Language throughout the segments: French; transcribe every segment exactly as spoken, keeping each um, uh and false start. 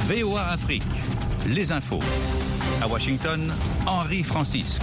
V O A Afrique, les infos. À Washington, Henri Francisque.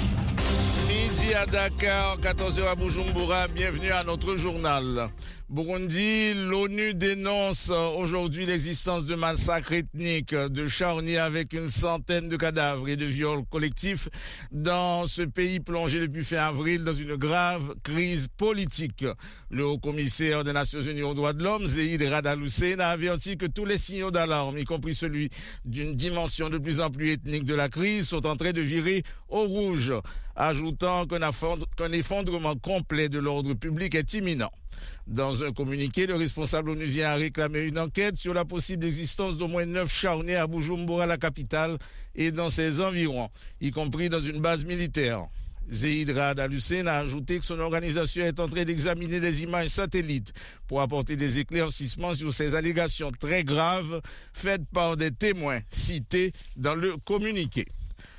Midi à Dakar, quatorze heures à Bujumbura, bienvenue à notre journal. Burundi, l'ONU dénonce aujourd'hui l'existence de massacres ethniques, de charniers avec une centaine de cadavres et de viols collectifs dans ce pays plongé depuis fin avril dans une grave crise politique. Le haut-commissaire des Nations Unies aux droits de l'homme, Zeid Rad Al Hussein, a averti que tous les signaux d'alarme, y compris celui d'une dimension de plus en plus ethnique de la crise, sont en train de virer au rouge, ajoutant qu'un effondrement complet de l'ordre public est imminent. Dans un communiqué, le responsable onusien a réclamé une enquête sur la possible existence d'au moins neuf charniers à Bujumbura, la capitale, et dans ses environs, y compris dans une base militaire. Zeid Rad Al Hussein a ajouté que son organisation est en train d'examiner des images satellites pour apporter des éclaircissements sur ces allégations très graves faites par des témoins cités dans le communiqué.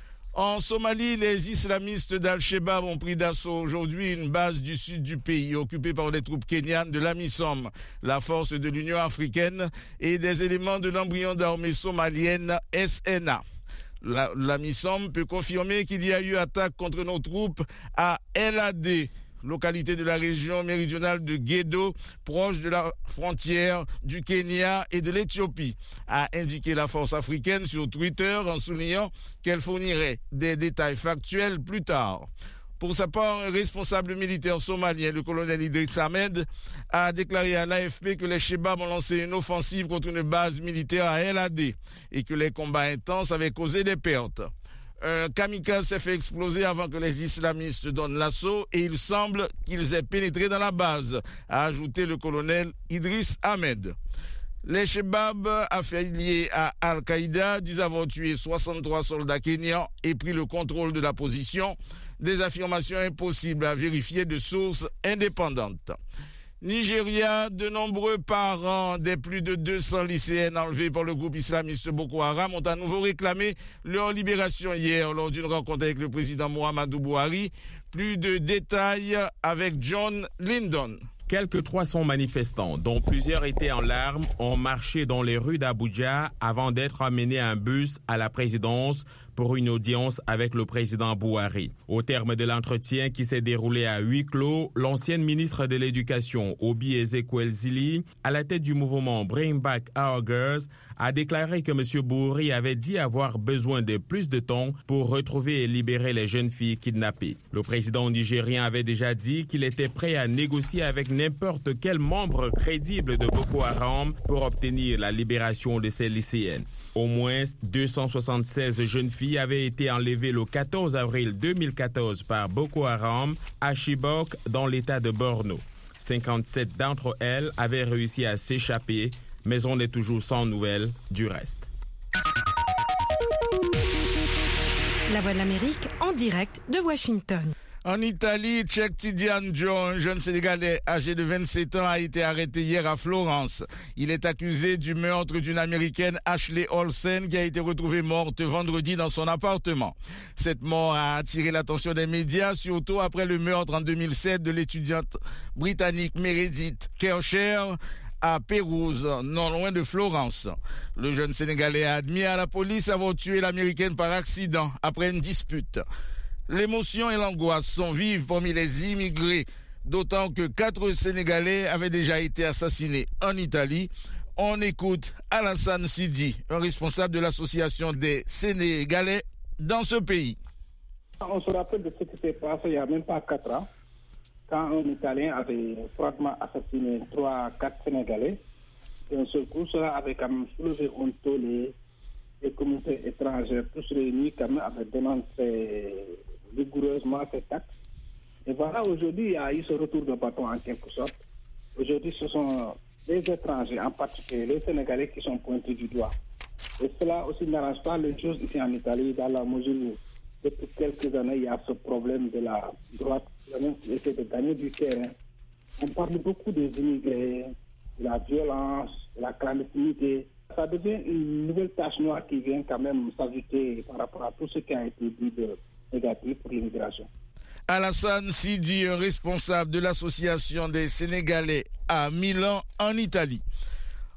En Somalie, les islamistes d'Al-Shabaab ont pris d'assaut aujourd'hui une base du sud du pays occupée par des troupes kenyanes de l'AMISOM, la force de l'Union africaine, et des éléments de l'embryon d'armée somalienne S N A. La, l'AMISOM peut confirmer qu'il y a eu attaque contre nos troupes à El Adé, localité de la région méridionale de Gedo, proche de la frontière du Kenya et de l'Éthiopie, a indiqué la force africaine sur Twitter en soulignant qu'elle fournirait des détails factuels plus tard. Pour sa part, un responsable militaire somalien, le colonel Idriss Ahmed, a déclaré à l'A F P que les Shebabs ont lancé une offensive contre une base militaire à El Adé et que les combats intenses avaient causé des pertes. Un kamikaze s'est fait exploser avant que les islamistes donnent l'assaut et il semble qu'ils aient pénétré dans la base, a ajouté le colonel Idriss Ahmed. Les Shebabs, affiliés à Al-Qaïda, disent avoir tué soixante-trois soldats kenyans et pris le contrôle de la position, des affirmations impossibles à vérifier de sources indépendantes. Nigeria, de nombreux parents des plus de deux cents lycéennes enlevées par le groupe islamiste Boko Haram ont à nouveau réclamé leur libération hier lors d'une rencontre avec le président Muhammadu Buhari. Plus de détails avec John Lyndon. Quelques trois cents manifestants, dont plusieurs étaient en larmes, ont marché dans les rues d'Abuja avant d'être amenés à un bus à la présidence pour une audience avec le président Buhari. Au terme de l'entretien qui s'est déroulé à huis clos, l'ancienne ministre de l'Éducation, Obi Ezekwesili, à la tête du mouvement Bring Back Our Girls, a déclaré que M. Buhari avait dit avoir besoin de plus de temps pour retrouver et libérer les jeunes filles kidnappées. Le président nigérien avait déjà dit qu'il était prêt à négocier avec n'importe quel membre crédible de Boko Haram pour obtenir la libération de ces lycéennes. Au moins deux cent soixante-seize jeunes filles avaient été enlevées le quatorze avril deux mille quatorze par Boko Haram à Chibok dans l'état de Borno. cinquante-sept d'entre elles avaient réussi à s'échapper, mais on est toujours sans nouvelles du reste. La Voix de l'Amérique en direct de Washington. En Italie, Cheick Tidiane Diop, un jeune Sénégalais âgé de vingt-sept ans, a été arrêté hier à Florence. Il est accusé du meurtre d'une Américaine, Ashley Olsen, qui a été retrouvée morte vendredi dans son appartement. Cette mort a attiré l'attention des médias, surtout après le meurtre en deux mille sept de l'étudiante britannique Meredith Kercher à Pérouse, non loin de Florence. Le jeune Sénégalais a admis à la police avoir tué l'Américaine par accident après une dispute. L'émotion et l'angoisse sont vives parmi les immigrés, d'autant que quatre Sénégalais avaient déjà été assassinés en Italie. On écoute Alassane Sidi, un responsable de l'association des Sénégalais dans ce pays. On se rappelle de ce qui s'est passé il n'y a même pas quatre ans, quand un Italien avait froidement assassiné trois, quatre Sénégalais. D'un seul coup, cela avait quand même soulevé un tollé. Les communautés étrangères, tous réunis, quand même, avaient dénoncé rigoureusement cet acte. Et voilà, aujourd'hui, il y a eu ce retour de bâton en quelque sorte. Aujourd'hui, ce sont les étrangers, en particulier les Sénégalais, qui sont pointés du doigt. Et cela aussi n'arrange pas les choses ici en Italie, dans la mesure où, depuis quelques années, il y a ce problème de la droite qui essaie de gagner du terrain. On parle beaucoup des immigrés, de la violence, de la clandestinité. Ça devient une nouvelle tache noire qui vient quand même s'ajouter par rapport à tout ce qui a été dit de négatif pour l'immigration. Alassane Sidi, un responsable de l'association des Sénégalais à Milan, en Italie.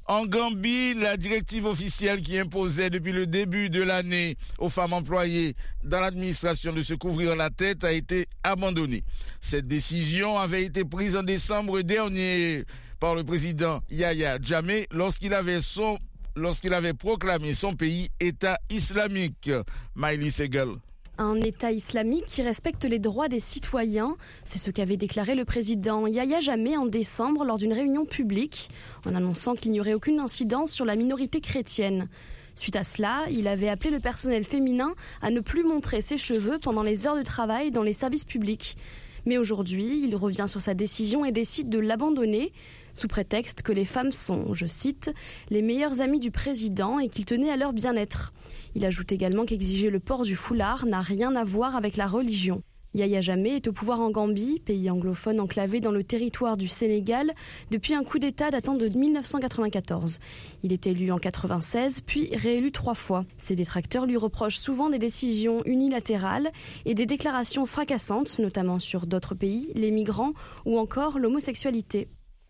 En Gambie, la directive officielle qui imposait depuis le début de l'année aux femmes employées dans l'administration de se couvrir la tête a été abandonnée. Cette décision avait été prise en décembre dernier par le président Yahya Jammeh lorsqu'il avait, son, lorsqu'il avait proclamé son pays État islamique. Miley Segal. Un État islamique qui respecte les droits des citoyens, c'est ce qu'avait déclaré le président Yahya Jammeh en décembre lors d'une réunion publique, en annonçant qu'il n'y aurait aucune incidence sur la minorité chrétienne. Suite à cela, il avait appelé le personnel féminin à ne plus montrer ses cheveux pendant les heures de travail dans les services publics. Mais aujourd'hui, il revient sur sa décision et décide de l'abandonner, sous prétexte que les femmes sont, je cite, les meilleures amies du président et qu'il tenait à leur bien-être. Il ajoute également qu'exiger le port du foulard n'a rien à voir avec la religion. Yahya Jammeh est au pouvoir en Gambie, pays anglophone enclavé dans le territoire du Sénégal, depuis un coup d'État datant de mille neuf cent quatre-vingt-quatorze. Il est élu en quatre-vingt-seize, puis réélu trois fois. Ses détracteurs lui reprochent souvent des décisions unilatérales et des déclarations fracassantes, notamment sur d'autres pays, les migrants ou encore l'homosexualité.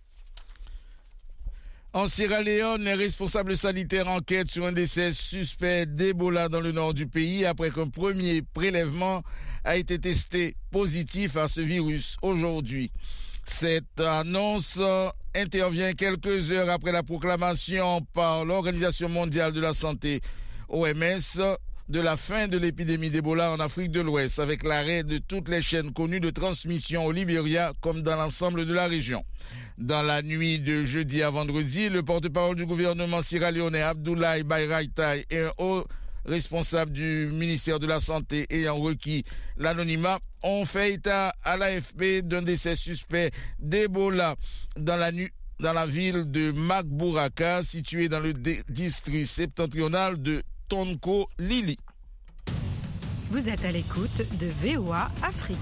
En Sierra Leone, les responsables sanitaires enquêtent sur un décès suspect d'Ebola dans le nord du pays après qu'un premier prélèvement a été testé positif à ce virus aujourd'hui. Cette annonce intervient quelques heures après la proclamation par l'Organisation mondiale de la santé, O M S, de la fin de l'épidémie d'Ebola en Afrique de l'Ouest, avec l'arrêt de toutes les chaînes connues de transmission au Libéria comme dans l'ensemble de la région. Dans la nuit de jeudi à vendredi, le porte-parole du gouvernement sierra-léonais Abdoulaye Bayraïtaï et un haut responsable du ministère de la Santé ayant requis l'anonymat ont fait état à l'A F P d'un décès suspect d'Ebola dans la nuit dans la ville de Magburaka, située dans le district septentrional de Tonko Lili. Vous êtes à l'écoute de V O A Afrique.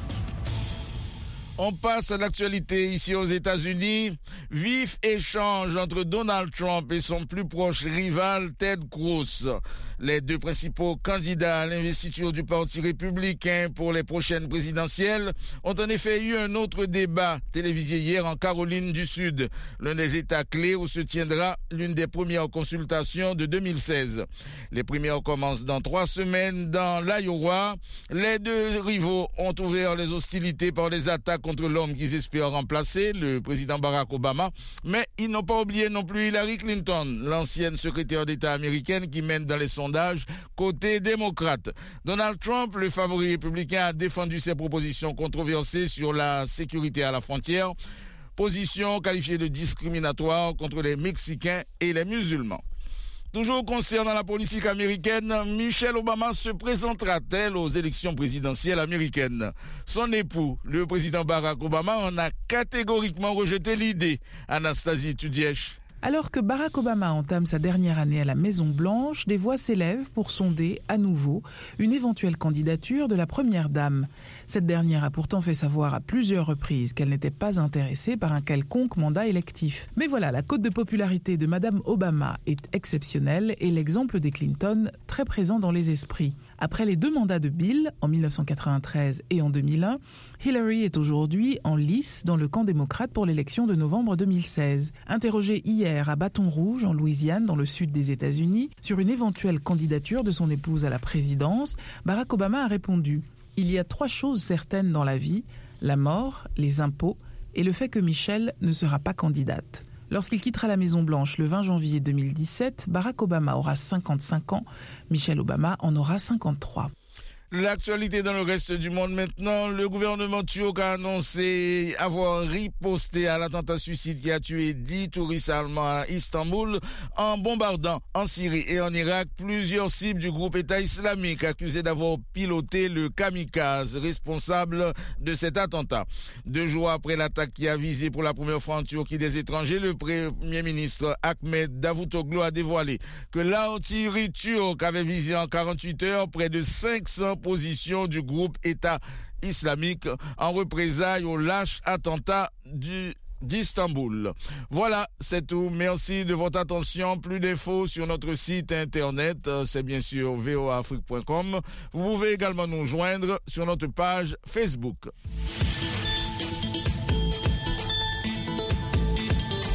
On passe à l'actualité ici aux États-Unis. Vif échange entre Donald Trump et son plus proche rival Ted Cruz. Les deux principaux candidats à l'investiture du Parti républicain pour les prochaines présidentielles ont en effet eu un autre débat télévisé hier en Caroline du Sud, l'un des États clés où se tiendra l'une des premières consultations de deux mille seize. Les premières commencent dans trois semaines dans l'Iowa. Les deux rivaux ont ouvert les hostilités par des attaques contre l'homme qu'ils espèrent remplacer, le président Barack Obama, mais ils n'ont pas oublié non plus Hillary Clinton, l'ancienne secrétaire d'État américaine qui mène dans les sondages côté démocrate. Donald Trump, le favori républicain, a défendu ses propositions controversées sur la sécurité à la frontière, position qualifiée de discriminatoire contre les Mexicains et les musulmans. Toujours concernant la politique américaine, Michelle Obama se présentera-t-elle aux élections présidentielles américaines? Son époux, le président Barack Obama, en a catégoriquement rejeté l'idée. Anastasie Tudièche. Alors que Barack Obama entame sa dernière année à la Maison-Blanche, des voix s'élèvent pour sonder à nouveau une éventuelle candidature de la première dame. Cette dernière a pourtant fait savoir à plusieurs reprises qu'elle n'était pas intéressée par un quelconque mandat électif. Mais voilà, la cote de popularité de Madame Obama est exceptionnelle et l'exemple des Clinton très présent dans les esprits. Après les deux mandats de Bill, en dix-neuf cent quatre-vingt-treize et en deux mille un, Hillary est aujourd'hui en lice dans le camp démocrate pour l'élection de novembre deux mille seize. Interrogée hier à Baton Rouge, en Louisiane, dans le sud des États-Unis, sur une éventuelle candidature de son épouse à la présidence, Barack Obama a répondu « Il y a trois choses certaines dans la vie, la mort, les impôts et le fait que Michelle ne sera pas candidate ». Lorsqu'il quittera la Maison-Blanche le vingt janvier deux mille dix-sept, Barack Obama aura cinquante-cinq ans, Michelle Obama en aura cinquante-trois. L'actualité dans le reste du monde maintenant. Le gouvernement turc a annoncé avoir riposté à l'attentat suicide qui a tué dix touristes allemands à Istanbul en bombardant en Syrie et en Irak plusieurs cibles du groupe État islamique accusé d'avoir piloté le kamikaze responsable de cet attentat. Deux jours après l'attaque qui a visé pour la première fois en Turquie des étrangers, le Premier ministre Ahmed Davutoglu a dévoilé que l'artillerie turque avait visé en quarante-huit heures près de cinq cents position du groupe État islamique en représailles au lâche attentat du d'Istanbul. Voilà, c'est tout. Merci de votre attention. Plus d'infos sur notre site internet, c'est bien sûr v o a afrique point com. Vous pouvez également nous joindre sur notre page Facebook.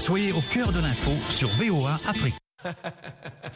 Soyez au cœur de l'info sur V O A Afrique.